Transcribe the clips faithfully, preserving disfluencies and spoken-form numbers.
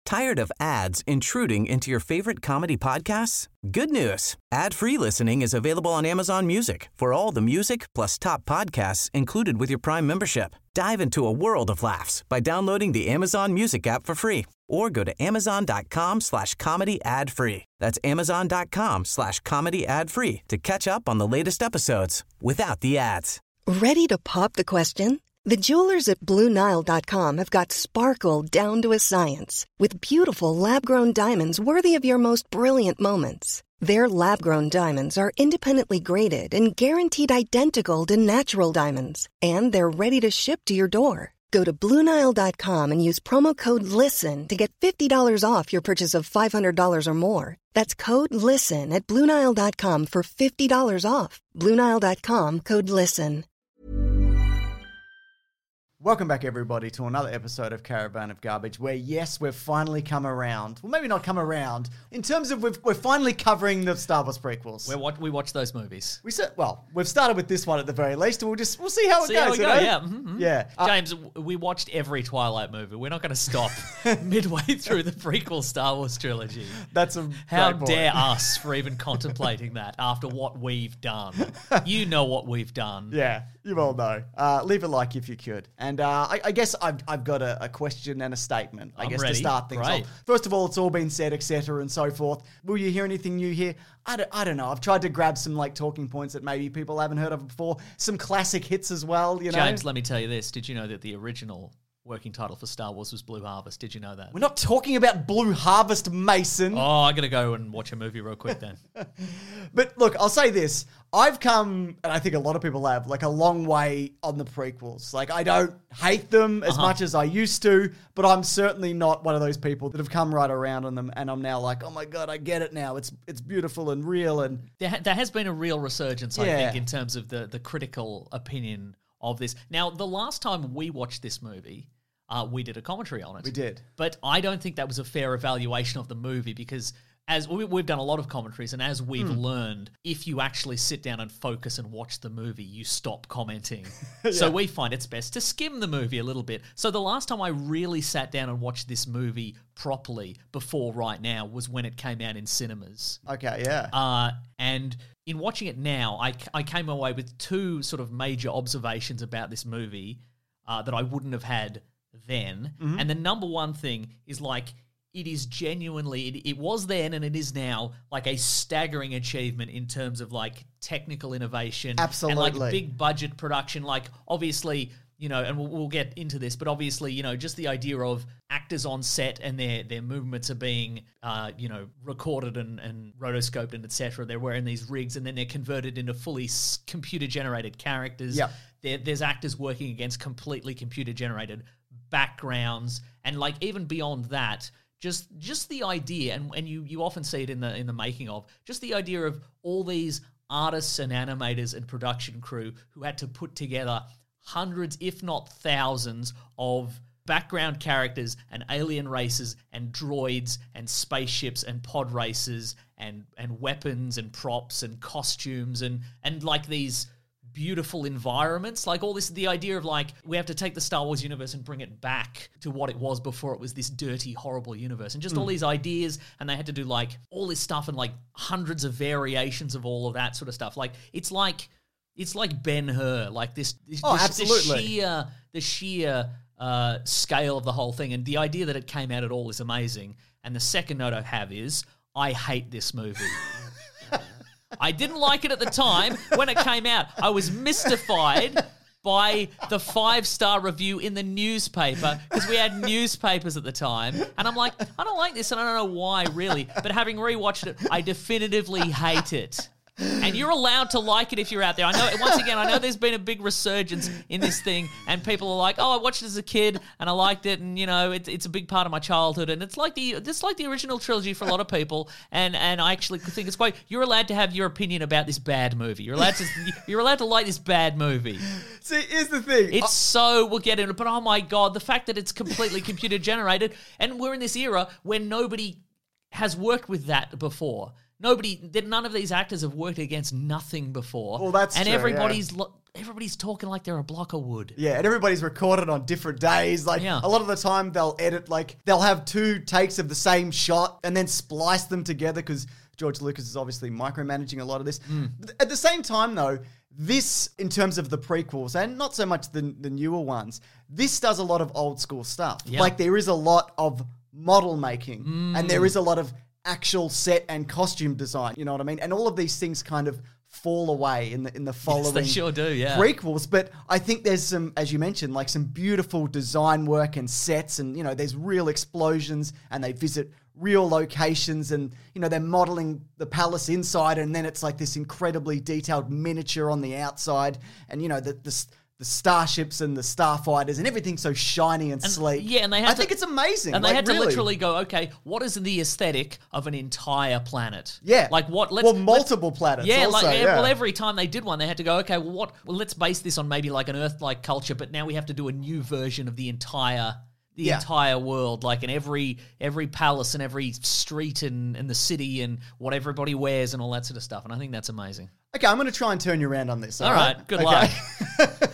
Tired of ads intruding into your favorite comedy podcasts? Good news. Ad-free listening is available on Amazon Music for all the music plus top podcasts included with your Prime membership. Dive into a world of laughs by downloading the Amazon Music app for free or go to amazon.com slash comedy ad free. That's amazon.com slash comedy ad free to catch up on the latest episodes without the ads. Ready to pop the question? The jewelers at Blue Nile dot com have got sparkle down to a science with beautiful lab-grown diamonds worthy of your most brilliant moments. Their lab-grown diamonds are independently graded and guaranteed identical to natural diamonds, and they're ready to ship to your door. Go to Blue Nile dot com and use promo code LISTEN to get fifty dollars off your purchase of five hundred dollars or more. That's code LISTEN at Blue Nile dot com for fifty dollars off. Blue Nile dot com, code LISTEN. Welcome back, everybody, to another episode of Caravan of Garbage, where, yes, we've finally come around. Well, maybe not come around. In terms of, we've, we're finally covering the Star Wars prequels. We're what we watch those movies. We said, well, we've started with this one at the very least, and we'll just, we'll see how it see goes. How we you go, know? yeah. Mm-hmm. Yeah. Uh, James, we watched every Twilight movie. We're not going to stop midway through the prequel Star Wars trilogy. That's a How great dare point. us for even contemplating that after what we've done. You know what we've done. Yeah, you all know. Uh, leave a like if you could. And uh, I, I guess I've, I've got a, a question and a statement, I I'm guess, ready. to start things Great. off. First of all, it's all been said, et cetera, and so forth. Will you hear anything new here? I don't, I don't know. I've tried to grab some like talking points that maybe people haven't heard of before. Some classic hits as well, you know? James, let me tell you this. Did you know that the original working title for Star Wars was Blue Harvest? Did you know that? We're not talking about Blue Harvest, Mason. Oh, I got to go and watch a movie real quick then. But look, I'll say this. I've come, and I think a lot of people have, like a long way on the prequels. Like, I don't hate them as Uh-huh. much as I used to, but I'm certainly not one of those people that have come right around on them, and I'm now like, oh my God, I get it now. It's it's beautiful and real. And There, ha- there has been a real resurgence, I Yeah. think, in terms of the, the critical opinion of this. Now, the last time we watched this movie, uh, we did a commentary on it. We did. But I don't think that was a fair evaluation of the movie because as we, we've done a lot of commentaries, and as we've Hmm. learned, if you actually sit down and focus and watch the movie, you stop commenting. So we find it's best to skim the movie a little bit. So the last time I really sat down and watched this movie properly before right now was when it came out in cinemas. okay, yeah. Uh, and in watching it now, I, I came away with two sort of major observations about this movie uh, that I wouldn't have had then. Mm-hmm. And the number one thing is like, it is genuinely, it, it was then and it is now like a staggering achievement in terms of like technical innovation. Absolutely. And like big budget production. Like obviously, you know, and we'll, we'll get into this, but obviously, you know, just the idea of actors on set and their their movements are being, uh, you know, recorded and, and rotoscoped and et cetera. They're wearing these rigs and then they're converted into fully s- computer-generated characters. Yep. There, there's actors working against completely computer-generated backgrounds. And like even beyond that, just just the idea, and, and you, you often see it in the in the making of, just the idea of all these artists and animators and production crew who had to put together hundreds, if not thousands, of background characters and alien races and droids and spaceships and pod races and and weapons and props and costumes and and like these beautiful environments, like all this, the idea of like, we have to take the Star Wars universe and bring it back to what it was before it was this dirty, horrible universe, and just all these ideas, and they had to do like all this stuff and like hundreds of variations of all of that sort of stuff. Like, it's like, it's like Ben-Hur, like this, this, Oh, this, absolutely. this sheer, the sheer uh, scale of the whole thing, and the idea that it came out at all is amazing. And the second note I have is, I hate this movie. I didn't like it at the time when it came out. I was mystified by the five-star review in the newspaper because we had newspapers at the time. And I'm like, I don't like this and I don't know why, really. But having rewatched it, I definitively hate it. And you're allowed to like it if you're out there. I know, once again, I know there's been a big resurgence in this thing, and people are like, "Oh, I watched it as a kid and I liked it, and you know, it's it's a big part of my childhood." And it's like the it's like the original trilogy for a lot of people. And and I actually think it's quite. You're allowed to have your opinion about this bad movie. You're allowed to you're allowed to like this bad movie. See, here's the thing. It's so, we'll get into it, but oh my God, the fact that it's completely computer generated, and we're in this era where nobody has worked with that before. Nobody, that none of these actors have worked against nothing before. Well, that's and true, everybody's lo- everybody's talking like they're a block of wood. Yeah, and everybody's recorded on different days. Like, Yeah. a lot of the time they'll edit, like, they'll have two takes of the same shot and then splice them together because George Lucas is obviously micromanaging a lot of this. But at the same time, though, this, in terms of the prequels, and not so much the, the newer ones, this does a lot of old school stuff. Yeah. Like, there is a lot of model making and there is a lot of actual set and costume design, you know what I mean? And all of these things kind of fall away in the in the following they sure do, yeah. prequels. But I think there's some, as you mentioned, like some beautiful design work and sets, and you know, there's real explosions, and they visit real locations, and you know, they're modeling the palace inside, and then it's like this incredibly detailed miniature on the outside, and you know, the the the starships and the starfighters and everything's so shiny and, And- sleek. yeah, and they had I to- think it's amazing. And they like, had to really. literally go, okay, what is the aesthetic of an entire planet? Yeah. Like what? Let's, Well, let's- multiple planets Yeah, also, like yeah. well, every time they did one, they had to go, okay, well, what? Well, let's base this on maybe like an Earth-like culture, but now we have to do a new version of the entire. The Yeah. entire world, like in every every palace and every street in, in the city and what everybody wears and all that sort of stuff. And I think that's amazing. Okay, I'm going to try and turn you around on this. All right, good Okay. luck.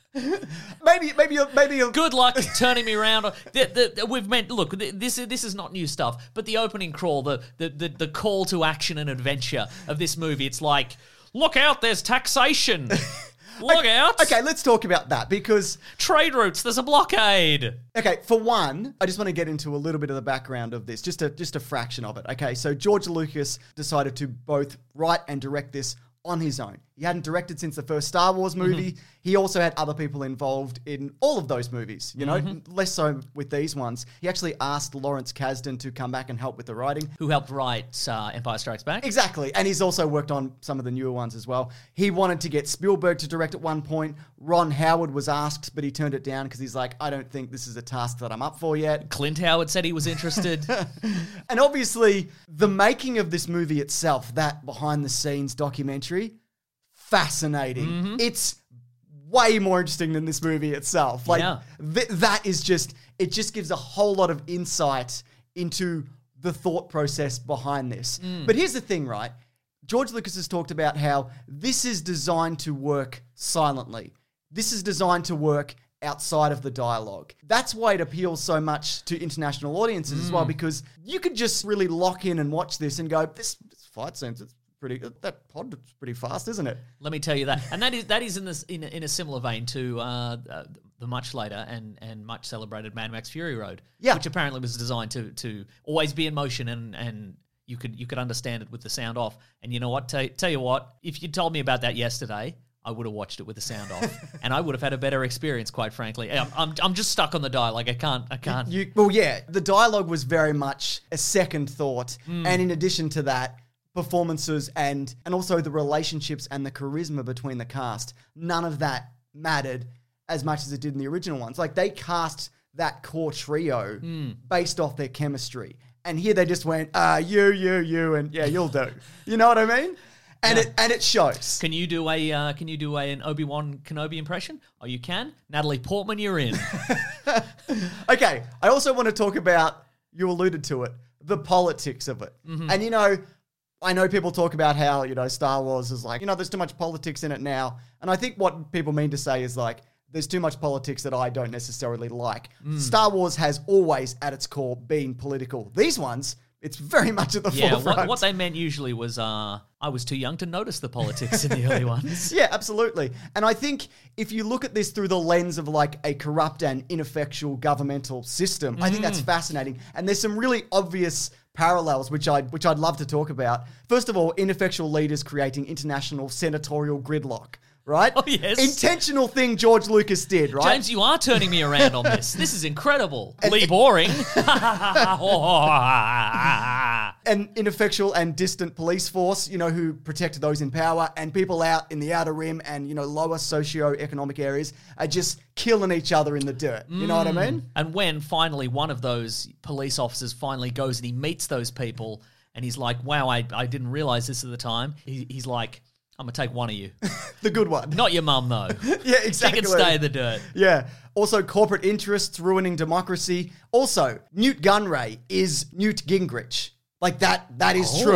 maybe, maybe, you'll, maybe. You'll, Good luck turning me around. The, the, we've meant look. This is this is not new stuff, but the opening crawl, the, the the the call to action and adventure of this movie. It's like, look out, there's taxation. Look out. Okay, let's talk about that because, Trade routes. There's a blockade. okay, for one, I just want to get into a little bit of the background of this, just a just a fraction of it. Okay, so George Lucas decided to both write and direct this on his own. He hadn't directed since the first Star Wars movie. Mm-hmm. He also had other people involved in all of those movies, you know, mm-hmm. less so with these ones. He actually asked Lawrence Kasdan to come back and help with the writing. Who helped write uh, Empire Strikes Back? Exactly. And he's also worked on some of the newer ones as well. He wanted to get Spielberg to direct at one point. Ron Howard was asked, but he turned it down because he's like, I don't think this is a task that I'm up for yet. Clint Howard said he was interested. And obviously, the making of this movie itself, that behind-the-scenes documentary, fascinating. Mm-hmm. It's way more interesting than this movie itself. Like, Yeah. th- that is just, it just gives a whole lot of insight into the thought process behind this. Mm. But here's the thing, right? George Lucas has talked about how this is designed to work silently. This is designed to work outside of the dialogue. That's why it appeals so much to international audiences mm. as well, because you could just really lock in and watch this and go, this, this fight seems it's pretty good. That pod is pretty fast, isn't it? Let me tell you that, and that is that is in this in a, in a similar vein to uh, uh, the much later and and much celebrated Mad Max Fury Road, Yeah. which apparently was designed to to always be in motion and and you could you could understand it with the sound off. And you know what? Tell, tell you what, if you told me about that yesterday, I would have watched it with the sound off, and I would have had a better experience, quite frankly. I'm, I'm, I'm just stuck on the dialogue. I can't, I can't. You, well, yeah, the dialogue was very much a second thought, Mm. and in addition to that, performances and and also the relationships and the charisma between the cast, none of that mattered as much as it did in the original ones. Like, they cast that core trio Mm. based off their chemistry, and here they just went, uh, you, you, you, and yeah, you'll do. You know what I mean? And Yeah. it and it shows. Can you do a uh, Can you do a, an Obi-Wan Kenobi impression? Oh, you can. Natalie Portman, you're in. Okay, I also want to talk about, you alluded to it, the politics of it. Mm-hmm. And, you know, I know people talk about how, you know, Star Wars is like, you know, there's too much politics in it now. And I think what people mean to say is like, there's too much politics that I don't necessarily like. Mm. Star Wars has always, at its core, been political. These ones, it's very much at the Yeah, forefront. what, what they meant usually was uh, I was too young to notice the politics in the early ones. Yeah, absolutely. And I think if you look at this through the lens of like a corrupt and ineffectual governmental system, I think that's fascinating. And there's some really obvious parallels which I which I'd love to talk about. First of all, ineffectual leaders creating international senatorial gridlock, right? Oh, yes. Intentional thing George Lucas did, right? James, you are turning me around on this. This is incredible. Lee Boring. An ineffectual and distant police force, you know, who protect those in power, and people out in the outer rim and, you know, lower socio-economic areas are just killing each other in the dirt. You know what I mean? And when finally one of those police officers finally goes and he meets those people and he's like, wow, I, I didn't realize this at the time. He, he's like, I'm going to take one of you. The good one. Not your mum, though. Yeah, exactly. She can stay in the dirt. Yeah. Also, corporate interests ruining democracy. Also, Newt Gunray is Newt Gingrich. Like, that, that is Oh. true.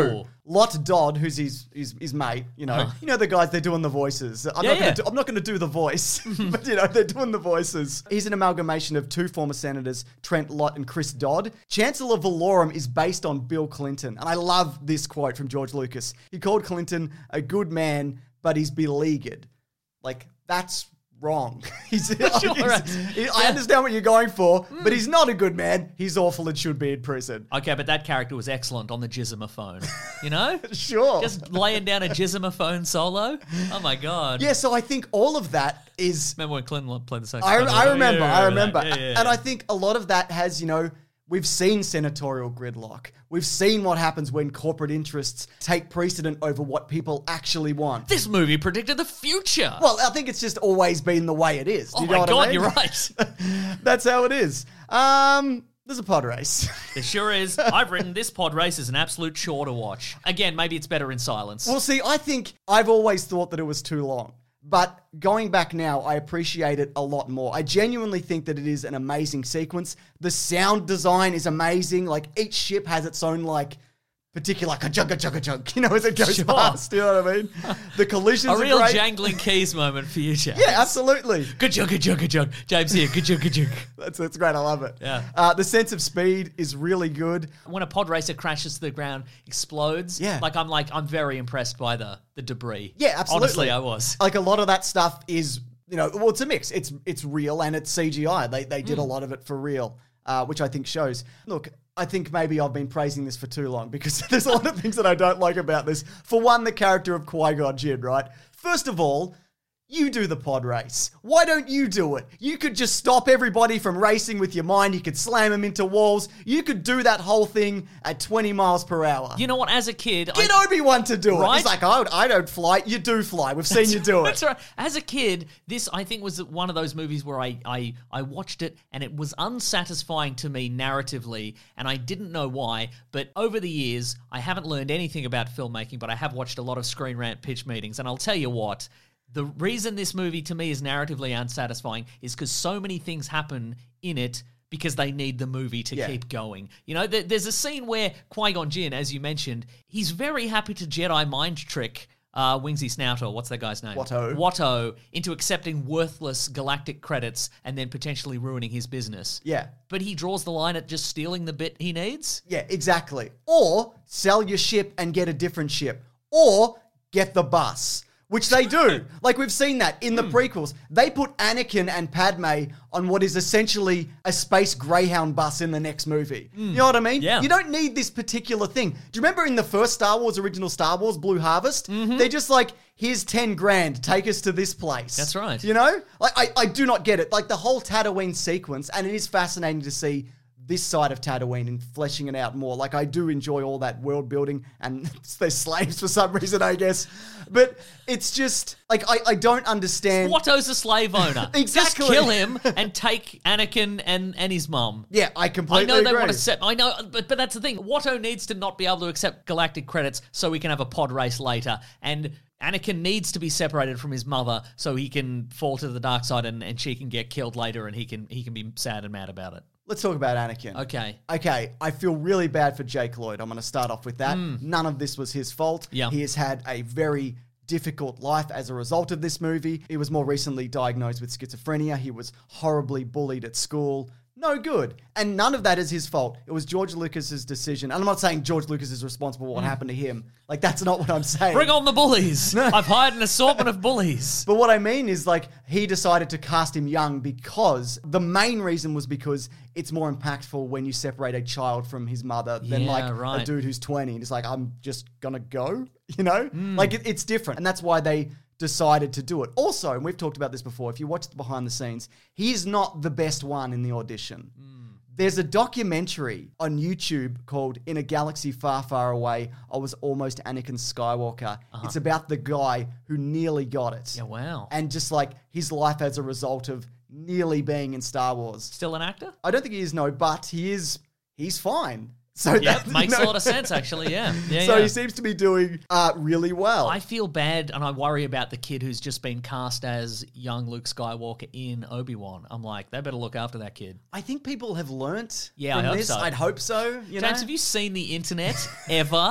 Lot Dodd, who's his his, his mate, you know, uh-huh. you know the guys they're doing the voices. I'm yeah, not yeah. gonna do, I'm not going to do the voice, but you know they're doing the voices. He's an amalgamation of two former senators, Trent Lott and Chris Dodd. Chancellor Valorum is based on Bill Clinton, and I love this quote from George Lucas. He called Clinton a good man, but he's beleaguered. Like that's wrong. he's, sure, he's, right. he, yeah. I understand what you're going for, mm. but he's not a good man. He's awful and should be in prison. Okay, but that character was excellent on the Jizzomophone. You know? Sure. Just laying down a Jizzomophone solo. Oh my God. Yeah, so I think all of that is... Remember when Clinton played the I, saxophone? I remember, yeah, I remember. Yeah, yeah, yeah. And I think a lot of that has, you know, we've seen senatorial gridlock. We've seen what happens when corporate interests take precedent over what people actually want. This movie predicted the future. Well, I think it's just always been the way it is. Do oh you my know what God, I mean? you're right. That's how it is. Um... There's a pod race. There sure is. I've written this pod race is an absolute chore to watch. Again, maybe it's better in silence. Well, see, I think I've always thought that it was too long. But going back now, I appreciate it a lot more. I genuinely think that it is an amazing sequence. The sound design is amazing. Like, each ship has its own, like, particular ka-chunk, ka-chunk, ka-chunk, you know, as it goes Sure. past. You know what I mean? The collisions a are real great. jangling keys moment for you, James. Yeah, absolutely. Good joke, good joke, good joke. James here, good joke, good joke. That's, that's great. I love it. Yeah. Uh, the sense of speed is really good. When a pod racer crashes to the ground, explodes, Yeah. like I'm like, I'm very impressed by the, the debris. Yeah, absolutely. Honestly, I was. Like, a lot of that stuff is, you know, well, it's a mix. It's it's real and it's C G I. They, they did mm. a lot of it for real, uh, which I think shows. Look, I think maybe I've been praising this for too long because there's a lot of things that I don't like about this. For one, the character of Qui-Gon Jinn, right? First of all, you do the pod race. Why don't you do it? You could just stop everybody from racing with your mind. You could slam them into walls. You could do that whole thing at twenty miles per hour. You know what? As a kid, Get I, Obi-Wan to do it. Right? He's like, oh, I don't fly. You do fly. We've seen you do it. That's right. As a kid, this I think was one of those movies where I, I I watched it and it was unsatisfying to me narratively, and I didn't know why. But over the years, I haven't learned anything about filmmaking, but I have watched a lot of Screen Rant pitch meetings, and I'll tell you what. The reason this movie to me is narratively unsatisfying is because so many things happen in it because they need the movie to Yeah. keep going. You know, there, there's a scene where Qui-Gon Jinn, as you mentioned, he's very happy to Jedi mind trick uh, Wingsy Snouter, what's that guy's name? Watto. Watto, into accepting worthless galactic credits and then potentially ruining his business. Yeah. But he draws the line at just stealing the bit he needs? Yeah, exactly. Or sell your ship and get a different ship. Or get the bus. Which they do. Like, we've seen that in the Mm. prequels. They put Anakin and Padme on what is essentially a space Greyhound bus in the next movie. Mm. You know what I mean? Yeah. You don't need this particular thing. Do you remember in the first Star Wars, original Star Wars, Blue Harvest? Mm-hmm. They're just like, here's ten grand, take us to this place. That's right. You know? Like, I, I do not get it. Like, the whole Tatooine sequence, and it is fascinating to see this side of Tatooine and fleshing it out more. Like, I do enjoy all that world building, and they're slaves for some reason, I guess. But it's just, like, I, I don't understand. Watto's a slave owner. Exactly. Just kill him and take Anakin and, and his mum. Yeah, I completely I know they agree. want to set. I know, but but that's the thing. Watto needs to not be able to accept galactic credits so we can have a pod race later, and Anakin needs to be separated from his mother so he can fall to the dark side and, and she can get killed later, and he can he can be sad and mad about it. Let's talk about Anakin. Okay. Okay, I feel really bad for Jake Lloyd. I'm going to start off with that. Mm. None of this was his fault. Yeah. He has had a very difficult life as a result of this movie. He was more recently diagnosed with schizophrenia. He was horribly bullied at school. No good. And none of that is his fault. It was George Lucas's decision. And I'm not saying George Lucas is responsible for what mm. happened to him. Like, that's not what I'm saying. Bring on the bullies. No. I've hired an assortment of bullies. But what I mean is, like, he decided to cast him young because the main reason was because it's more impactful when you separate a child from his mother than, yeah, like, right. a dude who's twenty. And it's like, I'm just gonna go, you know? Mm. Like, it, it's different. And that's why they decided to do it. Also, and we've talked about this before, if you watch the behind the scenes, he's not the best one in the audition. Mm. There's a documentary on YouTube called In a Galaxy Far, Far Away, I Was Almost Anakin Skywalker. Uh-huh. It's about the guy who nearly got it. Yeah, wow. And just like his life as a result of nearly being in Star Wars. Still an actor? I don't think he is, no, but he is, he's fine. So yeah, that makes you know, a lot of sense, actually, yeah. yeah so yeah. he seems to be doing uh, really well. I feel bad and I worry about the kid who's just been cast as young Luke Skywalker in Obi-Wan. I'm like, they better look after that kid. I think people have learnt yeah, from I hope this. so. I'd hope so. You James, know? have you seen the internet ever?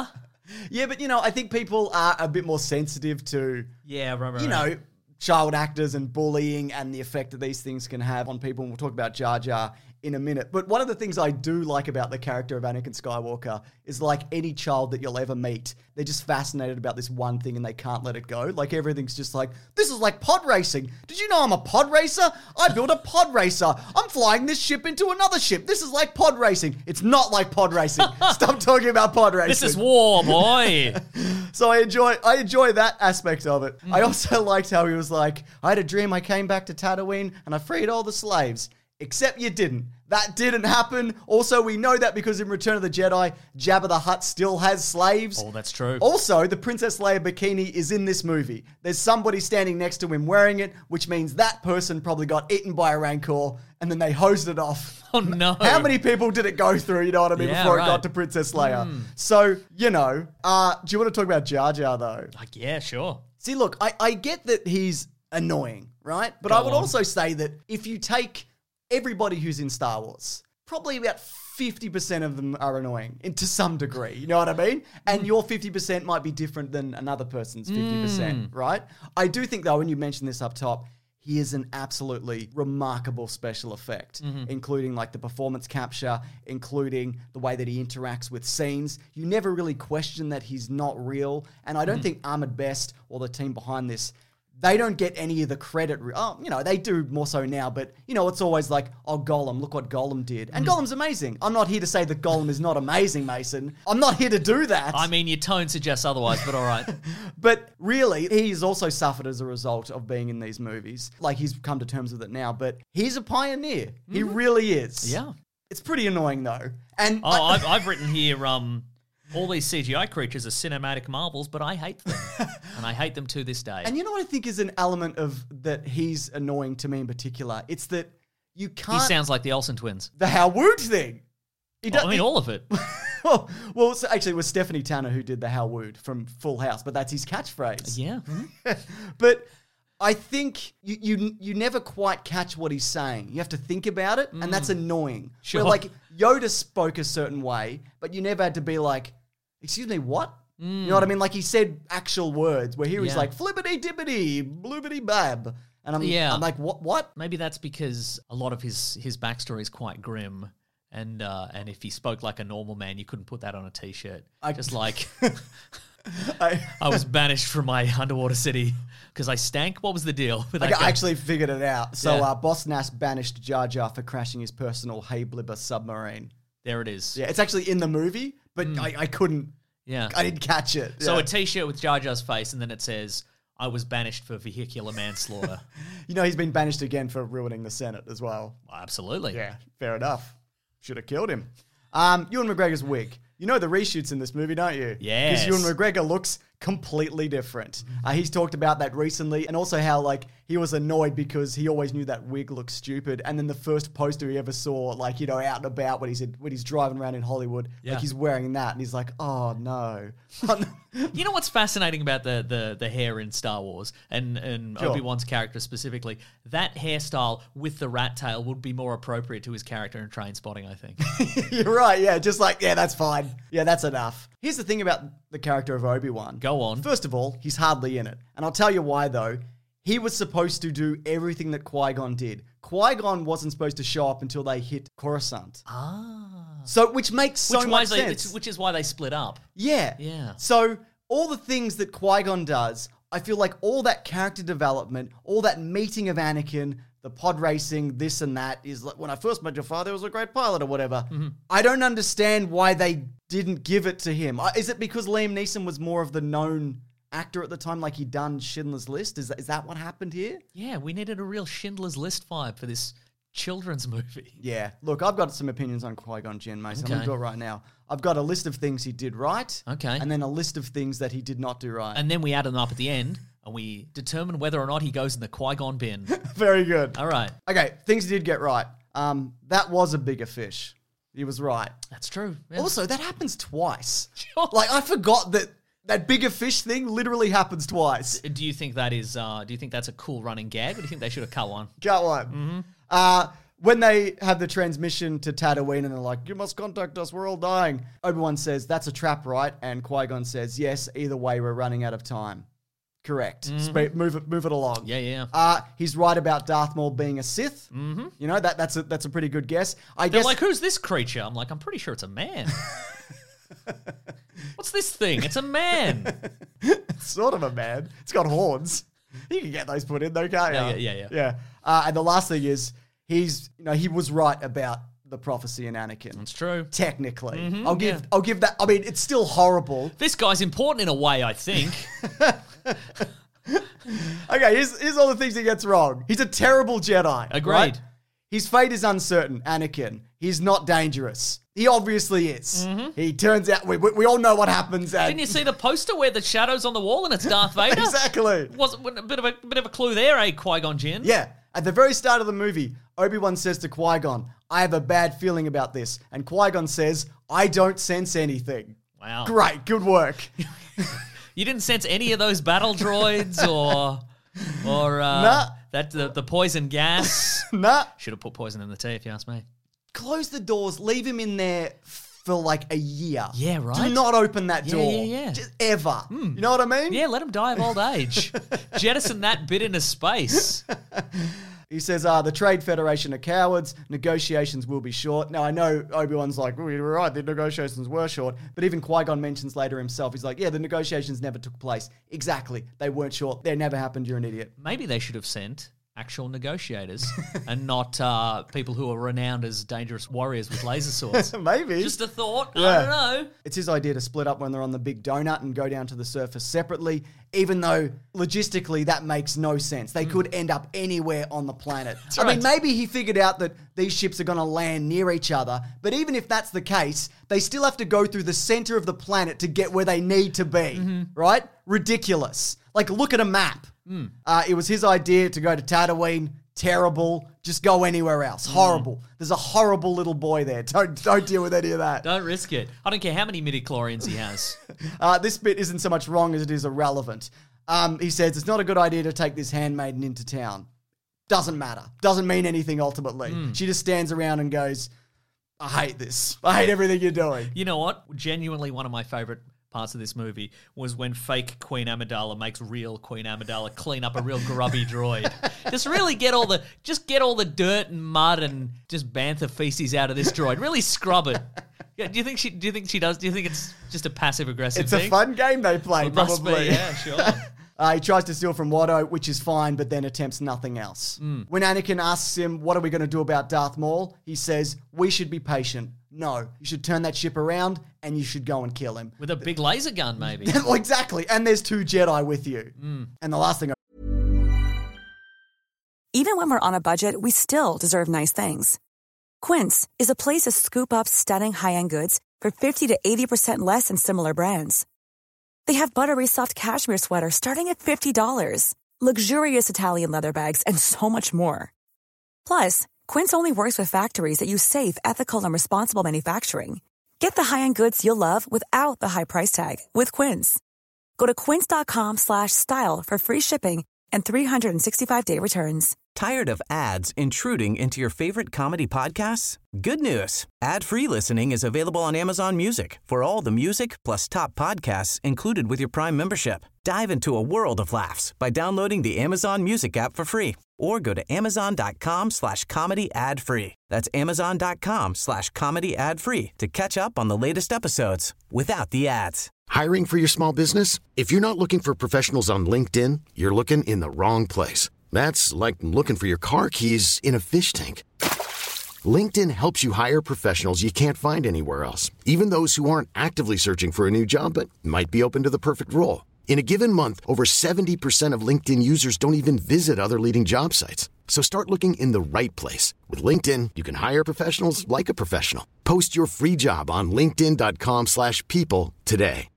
Yeah, but, you know, I think people are a bit more sensitive to, Yeah, right, right, you right. know, child actors and bullying and the effect that these things can have on people. And we'll talk about Jar Jar in a minute. But one of the things I do like about the character of Anakin Skywalker is, like any child that you'll ever meet, they're just fascinated about this one thing and they can't let it go. Like everything's just like, this is like pod racing. Did you know I'm a pod racer? I built a pod racer. I'm flying this ship into another ship. This is like pod racing. It's not like pod racing. Stop talking about pod racing. This is war, boy. So I enjoy I enjoy that aspect of it. I also liked how he was like, I had a dream, I came back to Tatooine and I freed all the slaves. Except you didn't. That didn't happen. Also, we know that because in Return of the Jedi, Jabba the Hutt still has slaves. Oh, that's true. Also, the Princess Leia bikini is in this movie. There's somebody standing next to him wearing it, which means that person probably got eaten by a Rancor and then they hosed it off. Oh, no. How many people did it go through, you know what I mean, Yeah, before right. it got to Princess Leia? Mm. So, you know, uh, do you want to talk about Jar Jar, though? Like, yeah, sure. See, look, I, I get that he's annoying, right? But Go I would on. also say that if you take everybody who's in Star Wars, probably about fifty percent of them are annoying in, to some degree, you know what I mean? And your fifty percent might be different than another person's fifty percent, right? I do think, though, when you mentioned this up top, he is an absolutely remarkable special effect, including like the performance capture, including the way that he interacts with scenes. You never really question that he's not real. And I don't think Ahmed Best or the team behind this, they don't get any of the credit. Oh, you know, they do more so now, but, you know, it's always like, oh, Gollum, look what Gollum did. And Gollum's amazing. I'm not here to say that Gollum is not amazing, Mason. I'm not here to do that. I mean, your tone suggests otherwise, but all right. But really, he's also suffered as a result of being in these movies. Like, he's come to terms with it now, but he's a pioneer. He really is. Yeah. It's pretty annoying, though. And Oh, I- I've, I've written here, um, all these C G I creatures are cinematic marvels, but I hate them. And I hate them to this day. And you know what I think is an element of that he's annoying to me in particular? It's that you can't... he sounds like the Olsen twins. the Hal Wood thing. He Oh, I mean, all of it. well, well, so actually, it was Stephanie Tanner who did the Hal Wood from Full House, but that's his catchphrase. Yeah. But I think you, you you never quite catch what he's saying. You have to think about it, and that's annoying. Sure. Where, like, Yoda spoke a certain way, but you never had to be like, excuse me, what? You know what I mean? Like, he said actual words, where here he's Yeah. like, flippity dippity, bloobity bab. And I'm, Yeah. I'm like, what? What? Maybe that's because a lot of his, his backstory is quite grim. And uh, and if he spoke like a normal man, you couldn't put that on a T-shirt. I- Just like, I, I was banished from my underwater city because I stank. What was the deal with Like, that I guy? actually figured it out. So, Yeah. uh, Boss Nass banished Jar Jar for crashing his personal Hey Blibber submarine. There it is. Yeah, it's actually in the movie, but I, I couldn't, Yeah. I didn't catch it. So Yeah. a T-shirt with Jar Jar's face, and then it says, I was banished for vehicular manslaughter. You know, he's been banished again for ruining the Senate as well. Absolutely. Yeah, fair enough. Should have killed him. Um, Ewan McGregor's wig. You know the reshoots in this movie, don't you? Yes. Because Ewan McGregor looks completely different. Uh, he's talked about that recently, and also how, like, he was annoyed because he always knew that wig looked stupid. And then the first poster he ever saw, like, you know, out and about when he's in, when he's driving around in Hollywood, Yeah. like, he's wearing that, and he's like, oh no. You know what's fascinating about the the, the hair in Star Wars and, and Sure. Obi-Wan's character specifically? That hairstyle with the rat tail would be more appropriate to his character in Trainspotting, I think. You're right, yeah, just like, yeah, that's fine. Yeah, that's enough. Here's the thing about the character of Obi-Wan. Go on. First of all, he's hardly in it. And I'll tell you why, though. He was supposed to do everything that Qui-Gon did. Qui-Gon wasn't supposed to show up until they hit Coruscant. Ah. So, which makes so which, much why they, sense. which is why they split up. Yeah. Yeah. So, all the things that Qui-Gon does, I feel like all that character development, all that meeting of Anakin, the pod racing, this and that, is like, when I first met your father, he was a great pilot or whatever. Mm-hmm. I don't understand why they didn't give it to him. Uh, Is it because Liam Neeson was more of the known actor at the time, like he'd done Schindler's List? Is that, is that what happened here? Yeah, we needed a real Schindler's List vibe for this children's movie. Yeah. Look, I've got some opinions on Qui-Gon Jinn, Mason. I'm going Okay. to do it right now. I've got a list of things he did right. Okay. And then a list of things that he did not do right. And then we add them up at the end, and we determine whether or not he goes in the Qui-Gon bin. Very good. All right. Okay, things he did get right. Um, that was a bigger fish. He was right. That's true. Yeah. Also, that happens twice. Sure. Like, I forgot that that bigger fish thing literally happens twice. Do you think that is? Uh, do you think that's a cool running gag, or do you think they should have cut one? Got one. Uh, when they have the transmission to Tatooine and they're like, you must contact us, we're all dying. Obi-Wan says, that's a trap, right? And Qui-Gon says, yes, either way, we're running out of time. Correct. Mm-hmm. Spe- move it, move it along. Yeah, yeah. Uh, he's right about Darth Maul being a Sith. Mm-hmm. You know, that that's a that's a pretty good guess. I They're guess like, who's this creature? I'm like, I'm pretty sure it's a man. What's this thing? It's a man. It's sort of a man. It's got horns. You can get those put in though, can't you? Yeah, yeah, yeah. Yeah. yeah. Uh, and the last thing is, he's you know he was right about the prophecy in Anakin. That's true. Technically, Mm-hmm, I'll give yeah. I'll give that. I mean, it's still horrible. This guy's important in a way, I think. Okay, here's, here's all the things he gets wrong. He's a terrible Jedi. Agreed. Right? His fate is uncertain, Anakin. He's not dangerous. He obviously is. Mm-hmm. He turns out, we, we, we all know what happens. And Didn't you see the poster where the shadow's on the wall and it's Darth Vader? Exactly. Wasn't a bit of a bit of a clue there, eh, Qui-Gon Jinn? Yeah. At the very start of the movie, Obi-Wan says to Qui-Gon, I have a bad feeling about this. And Qui-Gon says, I don't sense anything. Wow. Great. Good work. You didn't sense any of those battle droids or or uh, Nah. that the, the poison gas? Nah. Should have put poison in the tea, if you ask me. Close the doors. Leave him in there for like a year. Yeah, right? Do not open that Yeah, door. yeah, yeah. Just ever. You know what I mean? Yeah, let him die of old age. Jettison that bit into space. He says, uh, the Trade Federation are cowards. Negotiations will be short. Now, I know Obi-Wan's like, oh, you're right, the negotiations were short. But even Qui-Gon mentions later himself, he's like, yeah, the negotiations never took place. Exactly. They weren't short. They never happened. You're an idiot. Maybe they should have sent actual negotiators and not uh, people who are renowned as dangerous warriors with laser swords. Maybe. Just a thought. Yeah. I don't know. It's his idea to split up when they're on the big donut and go down to the surface separately, even though logistically that makes no sense. They mm. could end up anywhere on the planet. I right. mean, maybe he figured out that these ships are going to land near each other, but even if that's the case, they still have to go through the center of the planet to get where they need to be, mm-hmm. right? Ridiculous. Like, look at a map. Mm. Uh, it was his idea to go to Tatooine. Terrible. Just go anywhere else. Horrible. Mm. There's a horrible little boy there. Don't don't deal with any of that. Don't risk it. I don't care how many midichlorians he has. uh, this bit isn't so much wrong as it is irrelevant. Um, he says it's not a good idea to take this handmaiden into town. Doesn't matter. Doesn't mean anything ultimately. Mm. She just stands around and goes, I hate this. I hate everything you're doing. You know what? Genuinely one of my favorite parts of this movie was when fake Queen Amidala makes real Queen Amidala clean up a real grubby droid. Just really get all the just get all the dirt and mud and just bantha feces out of this droid. Really scrub it. Yeah, do you think she do you think she does? Do you think it's just a passive aggressive It's thing? a fun game they play, It probably. must be, yeah, sure. Uh, he tries to steal from Watto, which is fine, but then attempts nothing else. Mm. When Anakin asks him, what are we going to do about Darth Maul? He says, we should be patient. No, you should turn that ship around and you should go and kill him. With a big laser gun, maybe. Well, exactly. And there's two Jedi with you. Mm. And the last thing... I- Even when we're on a budget, we still deserve nice things. Quince is a place to scoop up stunning high-end goods for fifty to eighty percent less than similar brands. They have buttery soft cashmere sweaters starting at fifty dollars, luxurious Italian leather bags, and so much more. Plus, Quince only works with factories that use safe, ethical, and responsible manufacturing. Get the high-end goods you'll love without the high price tag with Quince. Go to quince.com slash style for free shipping and three sixty-five day returns. Tired of ads intruding into your favorite comedy podcasts? Good news. Ad-free listening is available on Amazon Music for all the music plus top podcasts included with your Prime membership. Dive into a world of laughs by downloading the Amazon Music app for free or go to amazon.com slash comedy ad free. That's amazon.com slash comedy ad free to catch up on the latest episodes without the ads. Hiring for your small business? If you're not looking for professionals on LinkedIn, you're looking in the wrong place. That's like looking for your car keys in a fish tank. LinkedIn helps you hire professionals you can't find anywhere else, even those who aren't actively searching for a new job but might be open to the perfect role. In a given month, over seventy percent of LinkedIn users don't even visit other leading job sites. So start looking in the right place. With LinkedIn, you can hire professionals like a professional. Post your free job on linkedin.com slash people today.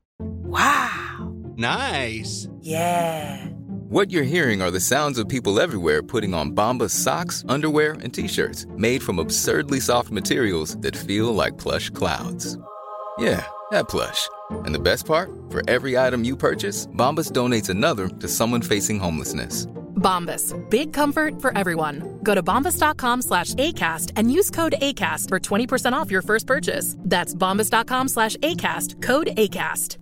Wow. Nice. Yeah. What you're hearing are the sounds of people everywhere putting on Bombas socks, underwear, and T-shirts made from absurdly soft materials that feel like plush clouds. Yeah, that plush. And the best part? For every item you purchase, Bombas donates another to someone facing homelessness. Bombas. Big comfort for everyone. Go to bombas.com slash ACAST and use code ACAST for twenty percent off your first purchase. That's bombas.com slash ACAST. Code ACAST.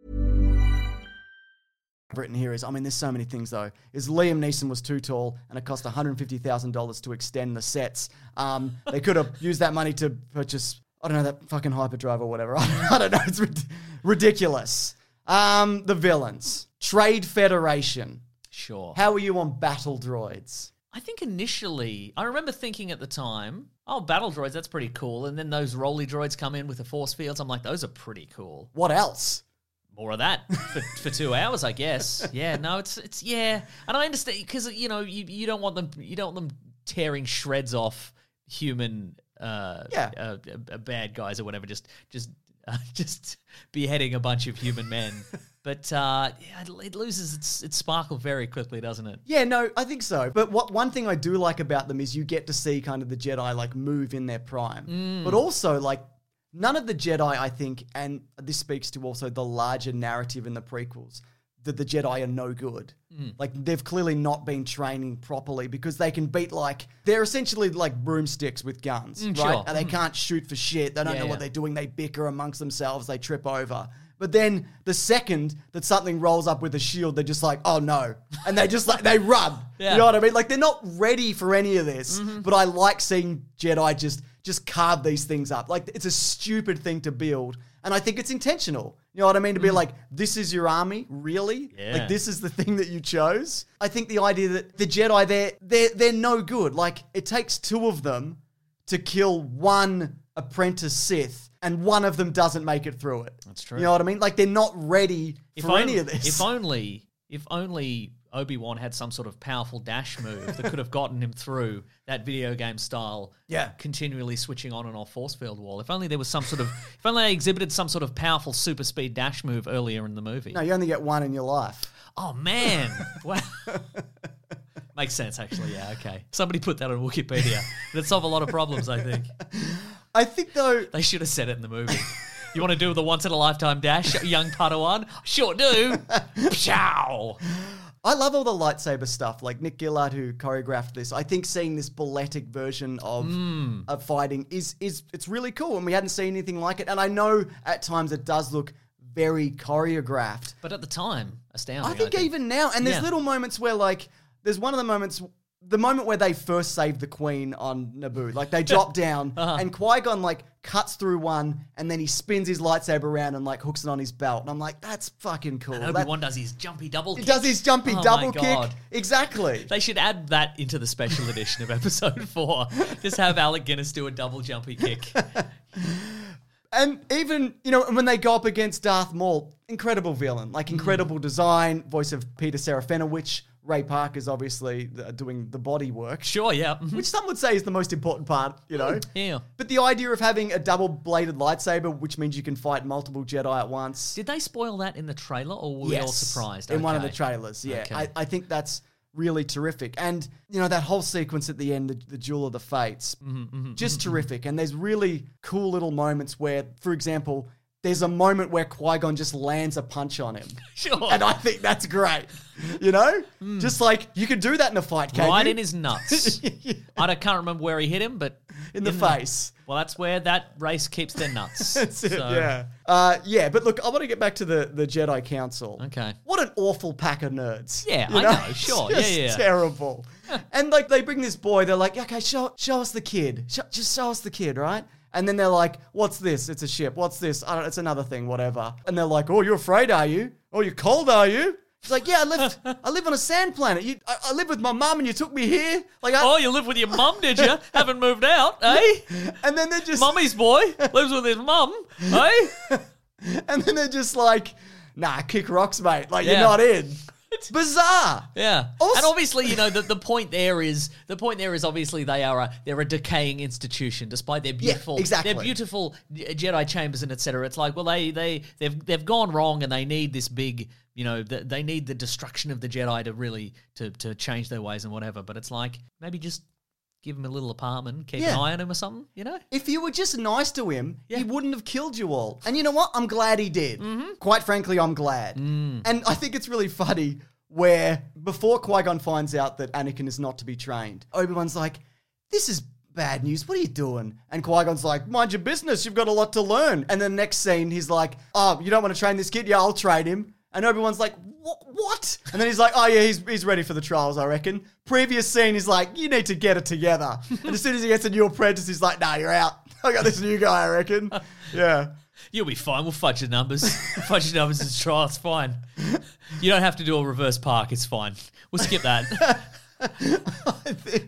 Written here is, I mean, there's so many things though, is Liam Neeson was too tall and it cost one hundred fifty thousand dollars to extend the sets. Um, they could have used that money to purchase, I don't know, that fucking hyperdrive or whatever. I don't know. It's rid- ridiculous. Um, the villains. Trade Federation. Sure. How were you on battle droids? I think initially, I remember thinking at the time, oh, battle droids, that's pretty cool. And then those rolly droids come in with the force fields. I'm like, those are pretty cool. What else? More of that for, for two hours, I guess. Yeah, no, it's it's yeah, and I understand because you know you, you don't want them you don't want them tearing shreds off human uh, yeah. uh, uh, bad guys or whatever, just just uh, just beheading a bunch of human men. But uh, yeah, it, it loses its its sparkle very quickly, doesn't it? Yeah, no, I think so. But what one thing I do like about them is you get to see kind of the Jedi like move in their prime, Mm. but also like. None of the Jedi, I think, and this speaks to also the larger narrative in the prequels, that the Jedi are no good. Mm. Like, they've clearly not been training properly because they can beat, like, they're essentially like broomsticks with guns, Mm, right? sure. And they Mm. can't shoot for shit. They don't Yeah, know what yeah. they're doing. They bicker amongst themselves. They trip over. But then the second that something rolls up with a shield, they're just like, oh no. And they just like, they run. Yeah. You know what I mean? Like, they're not ready for any of this. Mm-hmm. But I like seeing Jedi just just carve these things up. Like, it's a stupid thing to build. And I think it's intentional. You know what I mean? To be like, this is your army? Really? Yeah. Like, this is the thing that you chose? I think the idea that the Jedi, they're, they're, they're no good. Like, it takes two of them to kill one apprentice Sith, and one of them doesn't make it through it. That's true. You know what I mean? Like, they're not ready If for on- any of this. If only, if only Obi-Wan had some sort of powerful dash move that could have gotten him through that video game style, Yeah. continually switching on and off force field wall. If only there was some sort of, if only they exhibited some sort of powerful super speed dash move earlier in the movie. No, you only get one in your life. Oh man, wow. Makes sense, actually. Yeah, okay. Somebody put that on Wikipedia. That'd solve a lot of problems, I think. I think, though... They should have said it in the movie. You want to do the once-in-a-lifetime dash, young Padawan? Sure do. Pshow. I love all the lightsaber stuff, like Nick Gillard, who choreographed this. I think seeing this balletic version of, Mm. of fighting is is it's really cool, and we hadn't seen anything like it. And I know at times it does look very choreographed. But at the time, astounding. I think even now, and there's Yeah. little moments where, like, there's one of the moments, the moment where they first save the Queen on Naboo. Like, they drop down, Uh-huh. and Qui-Gon, like, cuts through one, and then he spins his lightsaber around and, like, hooks it on his belt. And I'm like, that's fucking cool. And That- Obi-Wan does his jumpy double He kick. does his jumpy Oh my double God. kick. Exactly. They should add that into the special edition of episode four. Just have Alec Guinness do a double jumpy kick. And even, you know, when they go up against Darth Maul, incredible villain. Like, incredible design, voice of Peter Seraphina, which Ray Parker's obviously uh, doing the body work. Sure, yeah. Mhm. Which some would say is the most important part, you know? Yeah. But the idea of having a double-bladed lightsaber, which means you can fight multiple Jedi at once. Did they spoil that in the trailer, or were we all Yes, surprised? in one of the Okay. trailers, yeah. Okay. I, I think that's really terrific. And, you know, that whole sequence at the end, the, the Duel of the Fates, Mm-hmm, just terrific. And there's really cool little moments where, for example, there's a moment where Qui-Gon just lands a punch on him. Sure. And I think that's great. You know? Just like, you could do that in a fight, can't Right you? in his nuts. I don't, can't remember where he hit him, but... In the face. Well, that's where that race keeps their nuts. That's it, So- yeah. Uh, yeah, but look, I want to get back to the, the Jedi Council. Okay. What an awful pack of nerds. Yeah, you I know, sure, It's yeah, just yeah. terrible. And like, they bring this boy, they're like, okay, show, show us the kid. Show, just show us the kid, right? And then they're like, what's this? It's a ship. What's this? I don't, it's another thing, whatever. And they're like, oh, you're afraid, are you? Oh, you're cold, are you? He's like, yeah, I live, I live on a sand planet. You, I, I live with my mum and you took me here. Like, I, Oh, you live with your mum, did you? Haven't moved out, eh? and then they're just, Mummy's boy lives with his mum, eh? and then they're just like, nah, kick rocks, mate. Like, Yeah. you're not in. It's bizarre. Yeah, Also- and obviously, you know, the, the point there is the point there is obviously they are a they're a decaying institution, despite their beautiful, exactly. their beautiful Jedi chambers and et cetera. It's like, well, they they they've they've gone wrong, and they need this big, you know, the, they need the destruction of the Jedi to really to to change their ways and whatever. But it's like maybe just give him a little apartment, keep Yeah. an eye on him or something, you know. If you were just nice to him, Yeah. he wouldn't have killed you all. And you know what? I'm glad he did. Mm-hmm. Quite frankly, I'm glad. Mm. And I think it's really funny where before Qui-Gon finds out that Anakin is not to be trained, Obi-Wan's like, this is bad news. What are you doing? And Qui-Gon's like, mind your business. You've got a lot to learn. And then next scene, he's like, oh, you don't want to train this kid? Yeah, I'll train him. And Obi-Wan's like, what? And then he's like, oh yeah, he's he's ready for the trials, I reckon. Previous scene, he's like, you need to get it together. And as soon as he gets a new apprentice, he's like, nah, you're out. I got this new guy, I reckon. Yeah. You'll be fine. We'll fudge the numbers. Fudge the numbers in the trial. It's fine. You don't have to do a reverse park. It's fine. We'll skip that. I think...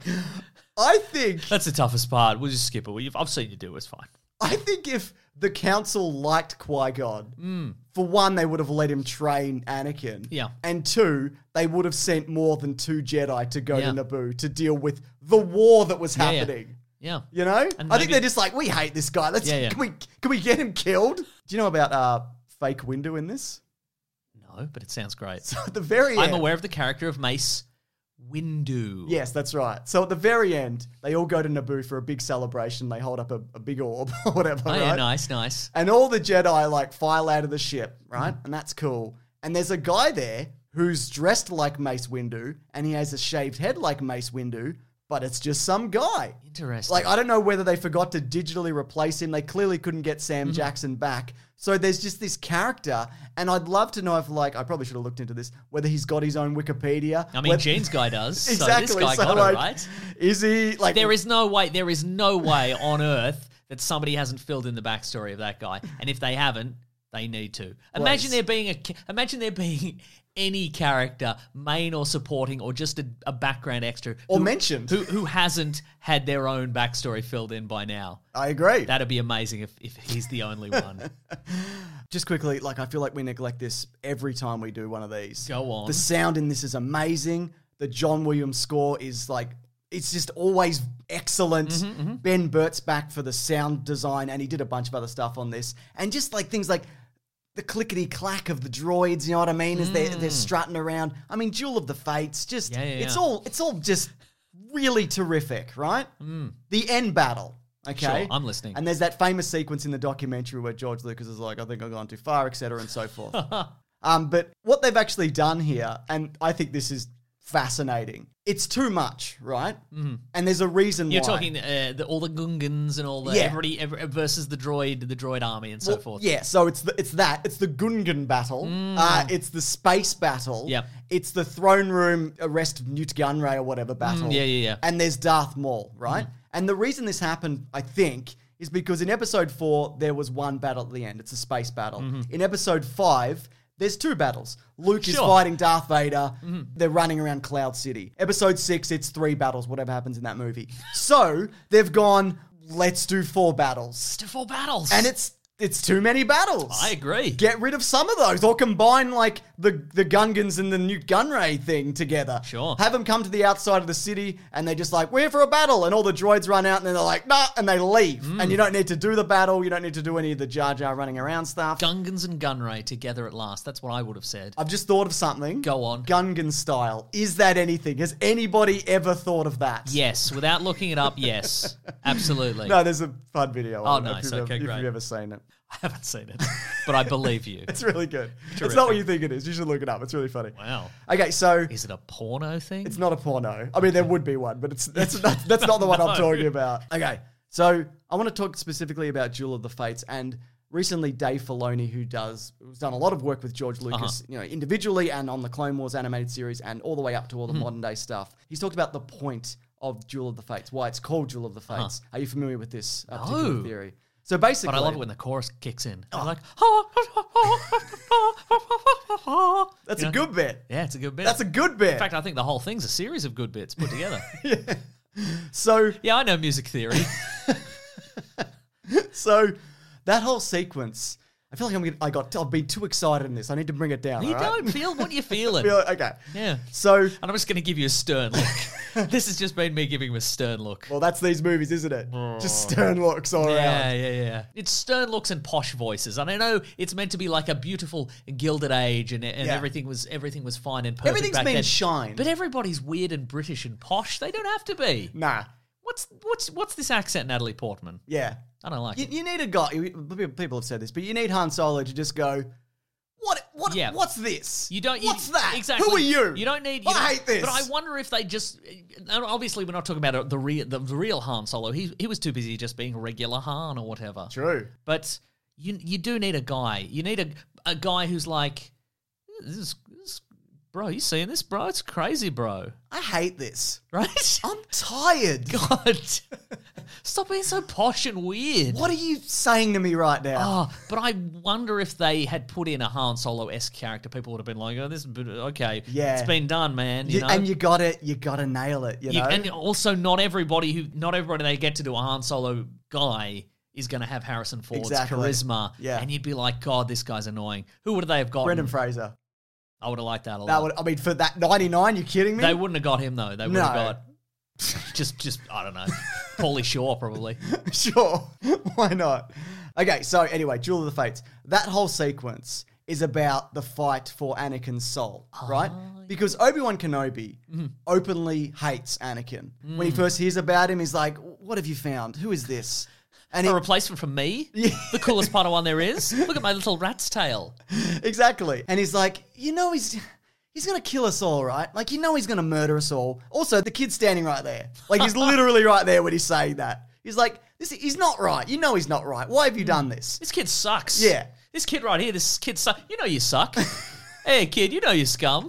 I think... That's the toughest part. We'll just skip it. We've, I've seen you do it. It's fine. I think if the council liked Qui-Gon, mm. for one, they would have let him train Anakin. Yeah. And two, they would have sent more than two Jedi to go yeah. to Naboo to deal with the war that was yeah, happening. Yeah. Yeah. You know? And I maybe, think they're just like, we hate this guy. Let's yeah, yeah. Can we can we get him killed? Do you know about uh, Fake Windu in this? No, but it sounds great. So at the very I'm end... aware of the character of Mace Windu. Yes, that's right. So at the very end, they all go to Naboo for a big celebration. They hold up a, a big orb or whatever, Oh, right? yeah, nice, nice. And all the Jedi, like, file out of the ship, right? Mm. And that's cool. And there's a guy there who's dressed like Mace Windu, and he has a shaved head like Mace Windu, but it's just some guy. Interesting. Like, I don't know whether they forgot to digitally replace him. They clearly couldn't get Sam Mm-hmm. Jackson back. So there's just this character, and I'd love to know if, like, I probably should have looked into this, whether he's got his own Wikipedia. I mean, whether- Gene's guy does. Exactly. So this guy So, got like, it, right? Is he, like... There is no way, there is no way on Earth that somebody hasn't filled in the backstory of that guy. And if they haven't, they need to. Imagine Please. there being a, imagine there being any character, main or supporting, or just a, a background extra. Or who, mentioned. Who, who hasn't had their own backstory filled in by now. I agree. That'd be amazing if, if he's the only one. Just quickly, like, I feel like we neglect this every time we do one of these. Go on. The sound in this is amazing. The John Williams score is, like, it's just always excellent. Mm-hmm, mm-hmm. Ben Burt's back for the sound design, and he did a bunch of other stuff on this. And just, like, things like the clickety-clack of the droids, you know what I mean, as they're, they're strutting around. I mean, Duel of the Fates, just, Yeah, yeah, it's yeah. all it's all just really terrific, right? The end battle. Okay, Sure, I'm listening. And there's that famous sequence in the documentary where George Lucas is like, I think I've gone too far, et cetera, and so forth. um, but what they've actually done here, and I think this is fascinating, it's too much, right? Mm-hmm. And there's a reason You're why. talking uh, the, all the Gungans and all the Yeah. everybody every, versus the droid, the droid army, and so Well, forth. Yeah, so it's the, it's that. It's the Gungan battle. Uh, it's the space battle. Yep. It's the throne room arrest of Newt Gunray or whatever battle. yeah, yeah, yeah. And there's Darth Maul, right? And the reason this happened, I think, is because in episode four, there was one battle at the end. It's a space battle. In episode five, there's two battles. Luke is Sure. fighting Darth Vader. They're running around Cloud City. Episode six, it's three battles, whatever happens in that movie. So they've gone, let's do four battles. Let's do four battles. And it's it's too many battles. I agree. Get rid of some of those, or combine like the the Gungans and the Newt Gunray thing together. Sure. Have them come to the outside of the city, and they just like, we're here for a battle, and all the droids run out, and then they're like, nah, and they leave. Mm. And you don't need to do the battle. You don't need to do any of the Jar Jar running around stuff. Gungans and Gunray together at last. That's what I would have said. I've just thought of something. Go on. Gungan style. Is that anything? Has anybody ever thought of that? Yes, without looking it up, yes. Absolutely. No, there's a fun video. Oh, on it, nice. If you've, Okay, ever, if great. you've ever seen it. I haven't seen it, but I believe you. It's really good. It's Terrific. not what you think it is. You should look it up. It's really funny. Wow. Okay, so Is it a porno thing? it's not a porno. I mean, there would be one, but it's that's not, that's not the one I'm No. talking about. Okay, so I want to talk specifically about Duel of the Fates, and recently Dave Filoni, who does who's done a lot of work with George Lucas, Uh-huh. you know, individually and on the Clone Wars animated series, and all the way up to all the Hmm. modern day stuff. He's talked about the point of Duel of the Fates, why it's called Duel of the Fates. Are you familiar with this uh, particular No. theory? So basically, But I love it when the chorus kicks in. Oh. They're like, that's You a know? good bit. yeah, it's a good bit. That's a good bit. In fact, I think the whole thing's a series of good bits put together. So Yeah, I know music theory. So that whole sequence, I feel like I'm gonna, I got I've been too excited in this. I need to bring it down. You all right? don't feel what you're feeling. Feel- okay. Yeah. So, And I'm just going to give you a stern look. This has just been me giving him a stern look. well, that's these movies, isn't it? Just stern looks all Yeah, around. yeah, yeah. It's stern looks and posh voices, and I know it's meant to be like a beautiful gilded age, and, and Yeah. everything was everything was fine and perfect. Everything's back been then. shine. But everybody's weird and British and posh. They don't have to be. Nah. What's what's what's this accent, Natalie Portman? Yeah. I don't like You, it. you need a guy. you- People have said this, but you need Han Solo to just go. What? What What, Yeah. What's this? You don't. You, What's that? Exactly. Who are you? You don't need. You I don't- hate this. But I wonder if they just. and Obviously, we're not talking about the real, the real Han Solo. He he was too busy just being regular Han or whatever. True. But you you do need a guy. You need a a guy who's like, this is, this, bro. You seeing this, bro? It's crazy, bro. I hate this. Right? I'm tired. God, stop being so posh and weird. What are you saying to me right now? Oh, but I wonder if they had put in a Han Solo-esque character, people would have been like, "Oh, this is bit- okay, Yeah. it's been done, man." You, You- know, and you got it. You got to nail it. You You- know. and also not everybody who, not everybody they get to do a Han Solo guy is going to have Harrison Ford's Exactly. charisma. Yeah. and you'd be like, "God, this guy's annoying." Who would they have gotten? Brendan Fraser. I would have liked that a That lot. would. I mean, for that ninety-nine, you kidding me? They wouldn't have got him though. They would have No. got just, just I don't know, Pauly Shaw probably. Sure. Why not? Okay, so anyway, Duel of the Fates. That whole sequence is about the fight for Anakin's soul, right? Because Obi-Wan Kenobi openly hates Anakin. When he first hears about him, he's like, what have you found? Who is this? And A he, replacement for me, the coolest Padawan there is. Look at my little rat's tail. exactly. And he's like, you know, he's he's going to kill us all, right? Like, you know he's going to murder us all. Also, the kid's standing right there. Like, he's literally right there when he's saying that. He's like, this, he's not right. You know he's not right. Why have you done this? This kid sucks. Yeah. This kid right here, this kid sucks. You know you suck. Hey, kid, you know you scum.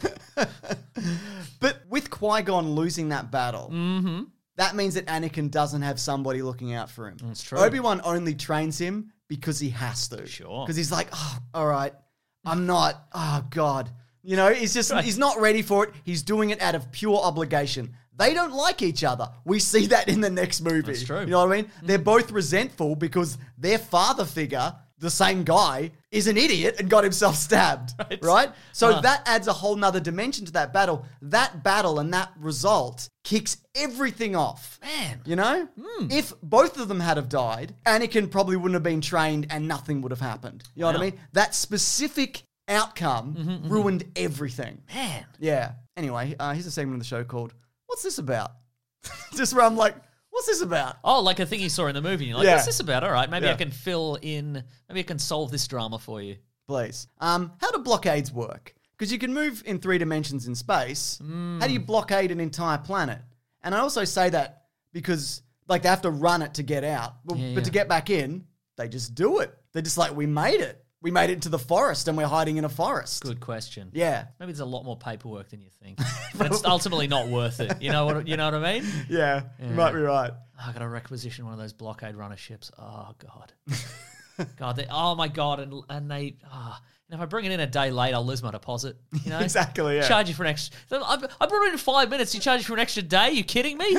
But with Qui-Gon losing that battle, Mm-hmm. that means that Anakin doesn't have somebody looking out for him. That's true. Obi-Wan only trains him because he has to. Sure. Because he's like, oh, all right, I'm not, oh, God. You know, he's just, Right. he's not ready for it. He's doing it out of pure obligation. They don't like each other. We see that in the next movie. That's true. You know what I mean? They're both resentful because their father figure, the same guy, is an idiot and got himself stabbed. Right? Right. So Uh. that adds a whole nother dimension to that battle. That battle and that result kicks everything off. Man. You know? If both of them had have died, Anakin probably wouldn't have been trained and nothing would have happened. You know what I Wow. mean? That specific outcome ruined everything. Man. Yeah. Anyway, uh, here's a segment of the show called What's This About? Just where I'm like, what's this about? Oh, like a thing you saw in the movie. And you're like, Yeah. what's this about? All right, maybe Yeah. I can fill in, maybe I can solve this drama for you. Please. Um, how do blockades work? Because you can move in three dimensions in space. How do you blockade an entire planet? And I also say that because, like, they have to run it to get out. Well, Yeah, but to yeah. get back in, they just do it. They're just like, we made it. We made it into the forest and we're hiding in a forest. Good question. Yeah. Maybe there's a lot more paperwork than you think. But it's ultimately not worth it. You know what? You know what I mean? Yeah. You might be right. Oh, I got to requisition one of those blockade runner ships. Oh god, God. They, oh my god, and and they. Oh, and if I bring it in a day late, I'll lose my deposit. You know Exactly, yeah. Charge you for an extra. I, I brought it in five minutes. You charge you for an extra day? You kidding me?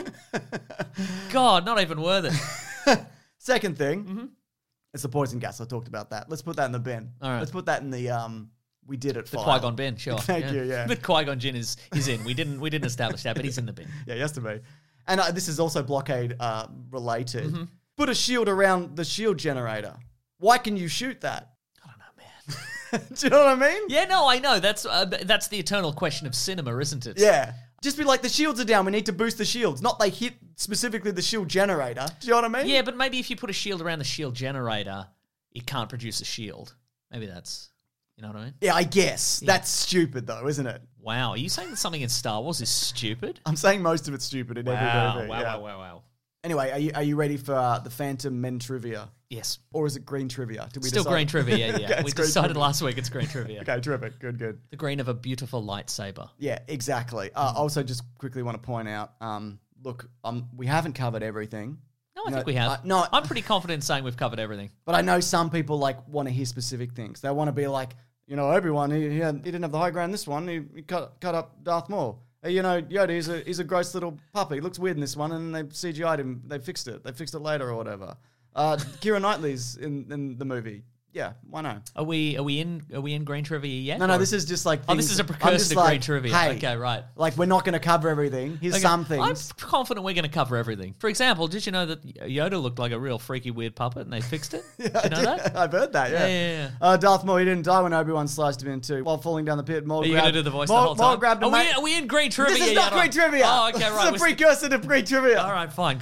God, not even worth it. Second thing, Mm-hmm. it's the poison gas. I talked about that. Let's put that in the bin. All right. Let's put that in the um. We did it. The file. Qui-Gon bin, sure. Thank you, yeah. The Qui-Gon Jinn is is in. We didn't we didn't establish that, but he's in the bin. Yeah, he has to be. And uh, this is also blockade uh, related. Mm-hmm. Put a shield around the shield generator. Why can you shoot that? I don't know, man. Do you know what I mean? Yeah, no, I know. That's uh, that's the eternal question of cinema, isn't it? Yeah. Just be like, the shields are down. We need to boost the shields. Not they hit specifically the shield generator. Do you know what I mean? Yeah, but maybe if you put a shield around the shield generator, it can't produce a shield. Maybe that's, you know what I mean? Yeah, I guess. That's stupid, though, isn't it? Wow, are you saying that something in Star Wars is stupid? I'm saying most of it's stupid in Wow, every movie. wow, yeah. wow, wow, wow. Anyway, are you are you ready for uh, the Phantom Men trivia? Yes. Or is it green trivia? Did we Still decide? green trivia, yeah, yeah. Okay, we it's green decided trivia. last week it's green trivia. Okay, terrific. Good, good. The green of a beautiful lightsaber. Yeah, exactly. Uh, I also just quickly want to point out, um, look, um, we haven't covered everything. No, I No, think we have. uh, no. I'm pretty confident in saying we've covered everything. But I know some people like want to hear specific things. They want to be like, you know, Obi-Wan, he, he, had, he didn't have the high ground in this one. He, he cut, cut up Darth Maul. Uh, You know, Yoda, he's a, he's a gross little puppy. He looks weird in this one, and they C G I'd him. They fixed it. They fixed it later or whatever. Uh, Keira Knightley's in, in the movie. Yeah, why not? Are we are we in are we in green trivia yet? No, no, or- this is just like Oh, this things- is a I'm precursor just to like, green trivia. Hey, Okay, right. Like, we're not going to cover everything. Here's Okay, some things. I'm confident we're going to cover everything. For example, did you know that Yoda looked like a real freaky, weird puppet and they fixed it? Did you know that? I've heard that, yeah. Yeah, yeah, yeah. Uh, Darth Maul, he didn't die when Obi-Wan sliced him in two. While falling down the pit, Maul Are you grabbed... going to do the voice Maul, the whole time? Maul grabbed a are, mate... we, are we in green trivia This is yet? not green trivia. Oh, okay, right. This is a We're- precursor to green trivia. All right, fine, God.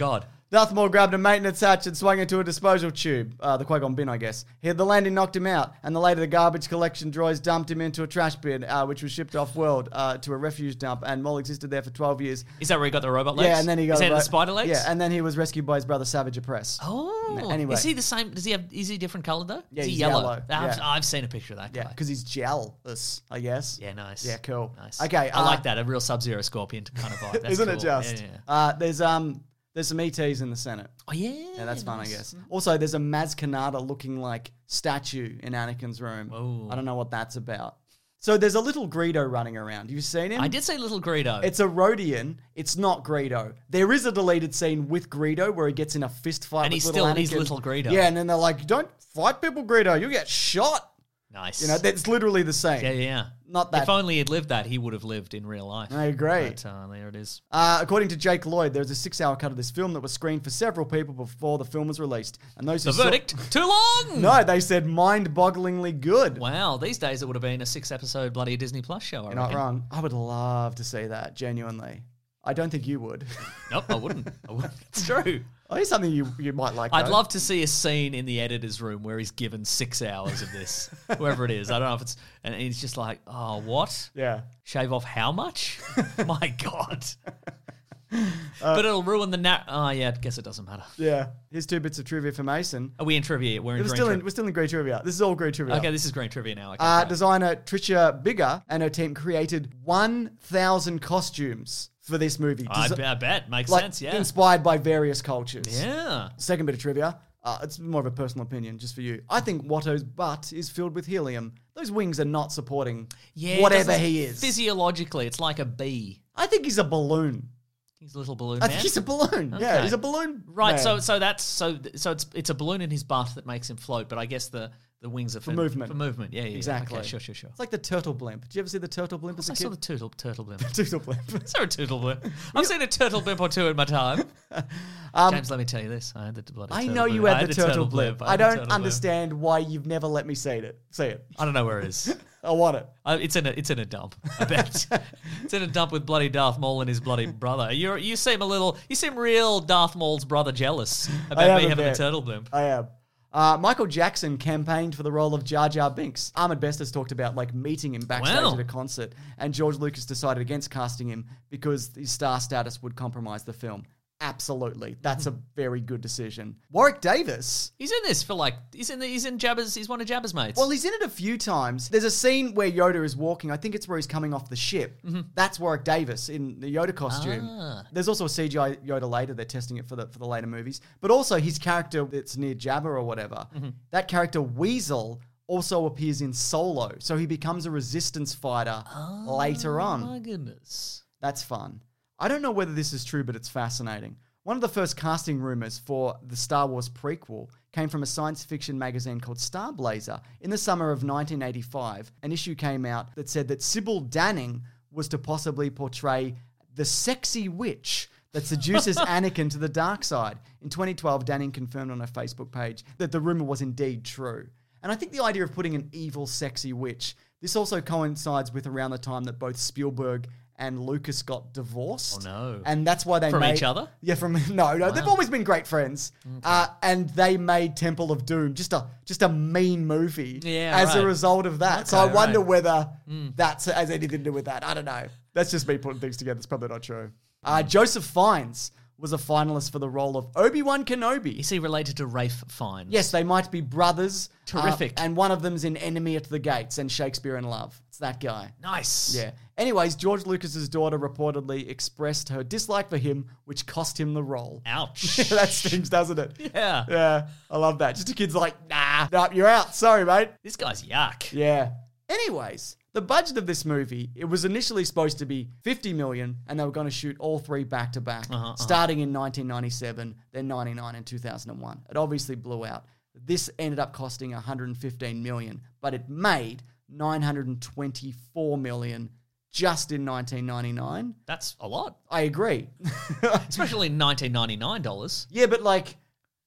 Darth Maul grabbed a maintenance hatch and swung into a disposal tube. Uh, the Qui-Gon bin, I guess. He had the landing knocked him out, and the later the garbage collection droids dumped him into a trash bin, uh, which was shipped off-world uh, to a refuge dump, and Maul existed there for twelve years. Is that where he got the robot legs? Yeah, and then he got Is that ro- the spider legs? Yeah, and then he was rescued by his brother Savage Opress. Oh, Anyway. is he the same? Does he have? Is he different color though? Yeah, is he he's yellow? yellow, I've, yeah. I've seen a picture of that guy. Yeah, because he's jealous, I guess. Yeah, nice. Yeah, cool. Nice. Okay, I uh, like that. A real Sub-Zero Scorpion kind of vibe. That's Isn't cool. it just? Yeah, yeah. Uh, there's um there's some E Ts in the Senate. Oh yeah. Yeah, that's fun, I nice. guess. Also, there's a Maz Kanata looking like statue in Anakin's room. Whoa. I don't know what that's about. So there's a little Greedo running around. You've seen him? I did say Little Greedo. It's a Rodian. It's not Greedo. There is a deleted scene with Greedo where he gets in a fist fight And with he's little still- Anakin. he's little Greedo. Yeah, and then they're like, "Don't fight people, Greedo. You'll get shot." nice. You know, that's literally the same. yeah, yeah. Not that. If only he'd lived that, he would have lived in real life. I agree. But uh, there it is. Uh, according to Jake Lloyd, there's a six-hour cut of this film that was screened for several people before the film was released. And those who The saw- verdict: too long. No, they said mind-bogglingly good. Wow, these days it would have been a six-episode bloody Disney Plus show. I You're not reckon. wrong. I would love to see that, genuinely. I don't think you would. Nope, I wouldn't. I wouldn't. It's true. Oh, here's something you, you might like, I'd though. love to see a scene in the editor's room where he's given six hours of this, whoever it is. I don't know if it's, and he's just like, oh, what? Yeah. Shave off how much? My God. Uh, but it'll ruin the nat. Oh, yeah, I guess it doesn't matter. Yeah. Here's two bits of trivia for Mason. Are we in trivia? We're in We're green still in, trivia. we're still in grey trivia. This is all grey trivia. Okay, this is green trivia now. Okay, Uh, great. designer Tricia Bigger and her team created one thousand costumes for this movie. I, Desi- bet- I bet. Makes like, sense, yeah. Inspired by various cultures. Yeah. Second bit of trivia. Uh, it's more of a personal opinion, just for you. I think Watto's butt is filled with helium. Those wings are not supporting Yeah, whatever doesn't- he is. Physiologically, it's like a bee. I think he's a balloon. He's a little balloon I man. think he's a balloon. Yeah, Okay. he's a balloon. Right, man. so so that's so so it's it's a balloon in his butt that makes him float, but I guess the, the wings are for, movement. For movement, yeah, yeah. Exactly. Okay, sure, sure, sure. It's like the turtle blimp. Did you ever see the turtle blimp as a I kid? saw the turtle turtle blimp. turtle blimp. Is there a turtle blimp? I've seen a turtle blimp or two in my time. James, let me tell you this: I had the bloody. Um, I turtle know blimp. you I had the turtle blimp. I had the don't turtle blimp. understand why you've never let me see it. See it. I don't know where it is. I want it. Uh, it's in a it's in a dump. I bet it's in a dump with bloody Darth Maul and his bloody brother. You you seem a little you seem real Darth Maul's brother jealous I about am me a having a bit. turtle blimp. I am. Uh, Michael Jackson campaigned for the role of Jar Jar Binks. Ahmed Best has talked about like meeting him backstage Wow. at a concert, and George Lucas decided against casting him because his star status would compromise the film. Absolutely, that's a very good decision. Warwick Davis. He's in this for like he's in the, he's in Jabba's he's one of Jabba's mates. Well, he's in it a few times. There's a scene where Yoda is walking. I think it's where he's coming off the ship. That's Warwick Davis in the Yoda costume. Ah. There's also a C G I Yoda later. They're testing it for the for the later movies. But also his character that's near Jabba or whatever. That character Weasel also appears in Solo, so he becomes a resistance fighter later Oh on. my goodness. That's fun. I don't know whether this is true, but it's fascinating. One of the first casting rumors for the Star Wars prequel came from a science fiction magazine called Star Blazer. In the summer of nineteen eighty-five, an issue came out that said that Sybil Danning was to possibly portray the sexy witch that seduces Anakin to the dark side. In twenty twelve, Danning confirmed on her Facebook page that the rumor was indeed true. And I think the idea of putting an evil, sexy witch, this also coincides with around the time that both Spielberg and Lucas got divorced. Oh, no. And that's why they From made... each other? Yeah, from... No, no, they've always been great friends. Uh, and they made Temple of Doom just a just a mean movie Yeah, as a right. result of that. so Okay, I wonder right. whether that's has anything to do with that. I don't know. That's just me putting things together. It's probably not true. Uh, Joseph Fiennes was a finalist for the role of Obi-Wan Kenobi. Is he related to Rafe Fiennes? Yes, they might be brothers. Terrific. Uh, and one of them's in Enemy at the Gates and Shakespeare in Love. It's that guy. Nice. Yeah. Anyways, George Lucas's daughter reportedly expressed her dislike for him, which cost him the role. Ouch. That stings, doesn't it? Yeah. Yeah, I love that. Just a kid's like, nah, nah, you're out. Sorry, mate. This guy's yuck. Yeah. Anyways, the budget of this movie, it was initially supposed to be fifty million, and they were going to shoot all three back to back, starting in nineteen ninety-seven, then ninety-nine and two thousand one. It obviously blew out. This ended up costing one hundred fifteen million, but it made nine hundred twenty-four million just in nineteen ninety-nine. That's a lot. I agree. Especially in nineteen ninety-nine dollars. Yeah, but like,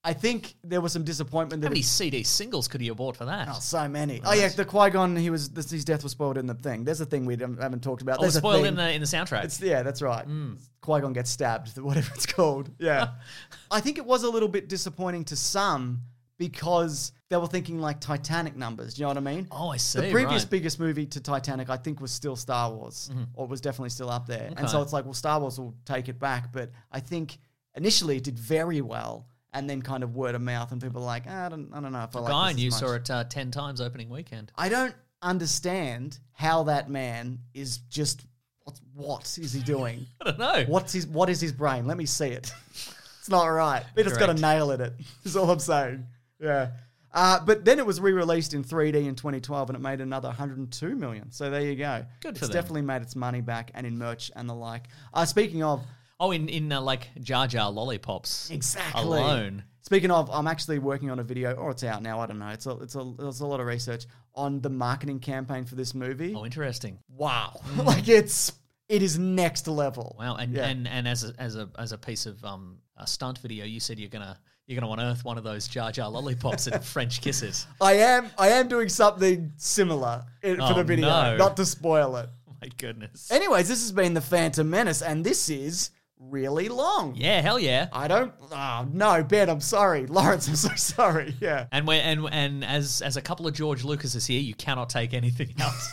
I think there was some disappointment that How many it- C D singles could he have bought for that? Oh, so many. Oh yeah, the Qui-Gon, he was this, his death was spoiled in the thing. There's a thing we haven't haven't talked about. Oh, it was There's a spoiled thing. in the in the soundtrack. It's, yeah, that's right. Qui-Gon gets stabbed, whatever it's called. Yeah. I think it was a little bit disappointing to some because they were thinking like Titanic numbers. Do you know what I mean? Oh, I see. The previous right. biggest movie to Titanic, I think, was still Star Wars, or was definitely still up there. And Okay. so it's like, well, Star Wars will take it back. But I think initially it did very well, and then kind of word of mouth, and people are like, ah, I don't, I don't know if I like Guy this and you as much. saw it uh, ten times opening weekend. I don't understand how that man is just what what is he doing? I don't know. What's his what is his brain? Let me see it. It's not right. He just got a Correct. nail at it. Is all I'm saying. Yeah. Uh, but then it was re-released in three D in twenty twelve, and it made another one hundred two million. So there you go. Good for It's them. definitely made its money back, and in merch and the like. Uh, speaking of, Oh, in in uh, like Jar Jar lollipops. exactly. Alone. Speaking of, I'm actually working on a video, or it's out now. I don't know. It's a it's a it's a lot of research on the marketing campaign for this movie. Oh, interesting. Wow, like it's it is next level. Wow, and Yeah. and, and as a as a as a piece of um a stunt video, you said you're gonna you're gonna unearth one of those Jar Jar lollipops and French kisses. I am I am doing something similar in, for Oh, the video, no. not to spoil it. Oh my goodness. Anyways, this has been the Phantom Menace, and this is really long. Yeah, hell yeah. I don't. Oh no, Ben, I'm sorry, Lawrence, I'm so sorry. Yeah. And we and and as as a couple of George Lucases here, you cannot take anything else.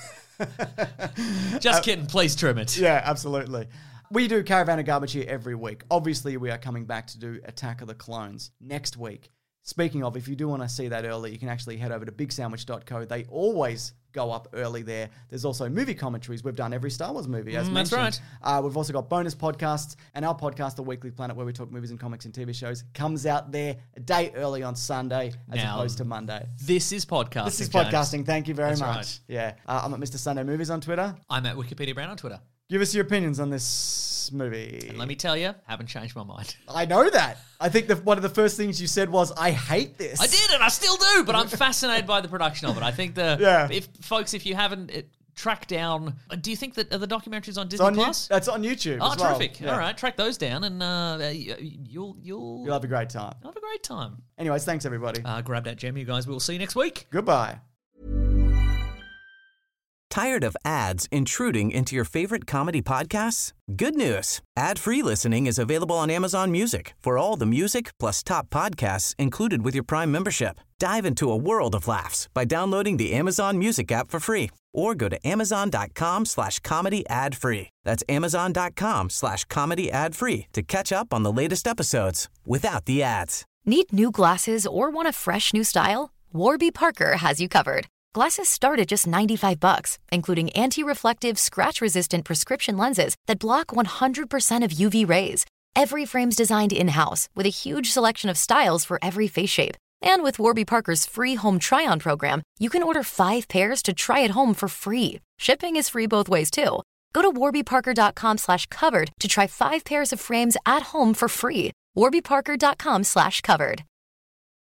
Just kidding. Please trim it. Yeah, absolutely. We do Caravan of Garbage here every week. Obviously, we are coming back to do Attack of the Clones next week. Speaking of, if you do want to see that early, you can actually head over to big sandwich dot co. They always go up early there. There's also movie commentaries. We've done every Star Wars movie, as Mm, that's mentioned. Uh, we've also got bonus podcasts, and our podcast, The Weekly Planet, where we talk movies and comics and T V shows, comes out there a day early on Sunday as Now, opposed to Monday. This is podcasting. This is James. podcasting. Thank you very That's much. right. Yeah. Uh, I'm at Mister Sunday Movies on Twitter. I'm at Wikipedia Brown on Twitter. Give us your opinions on this movie. And let me tell you, haven't changed my mind. I know that. I think the, one of the first things you said was, I hate this. I did, and I still do, but I'm fascinated by the production of it. I think the Yeah. if folks, if you haven't it, tracked down, uh, do you think that are the documentaries on It's Disney on, you, Plus? that's on YouTube Oh, as well. terrific! Yeah. All right, track those down, and uh, y- you'll you'll You'll have a great time. have a great time. Anyways, thanks everybody. Uh, grab that gem, you guys. We'll see you next week. Goodbye. Tired of ads intruding into your favorite comedy podcasts? Good news. Ad-free listening is available on Amazon Music for all the music plus top podcasts included with your Prime membership. Dive into a world of laughs by downloading the Amazon Music app for free or go to amazon.com slash comedy ad free. That's amazon.com slash comedy ad free to catch up on the latest episodes without the ads. Need new glasses or want a fresh new style? Warby Parker has you covered. Glasses start at just ninety-five bucks, including anti-reflective, scratch-resistant prescription lenses that block one hundred percent of U V rays. Every frame's designed in-house with a huge selection of styles for every face shape. And with Warby Parker's free home try-on program, you can order five pairs to try at home for free. Shipping is free both ways, too. Go to warbyparker.com slash covered to try five pairs of frames at home for free. warbyparker.com slash covered.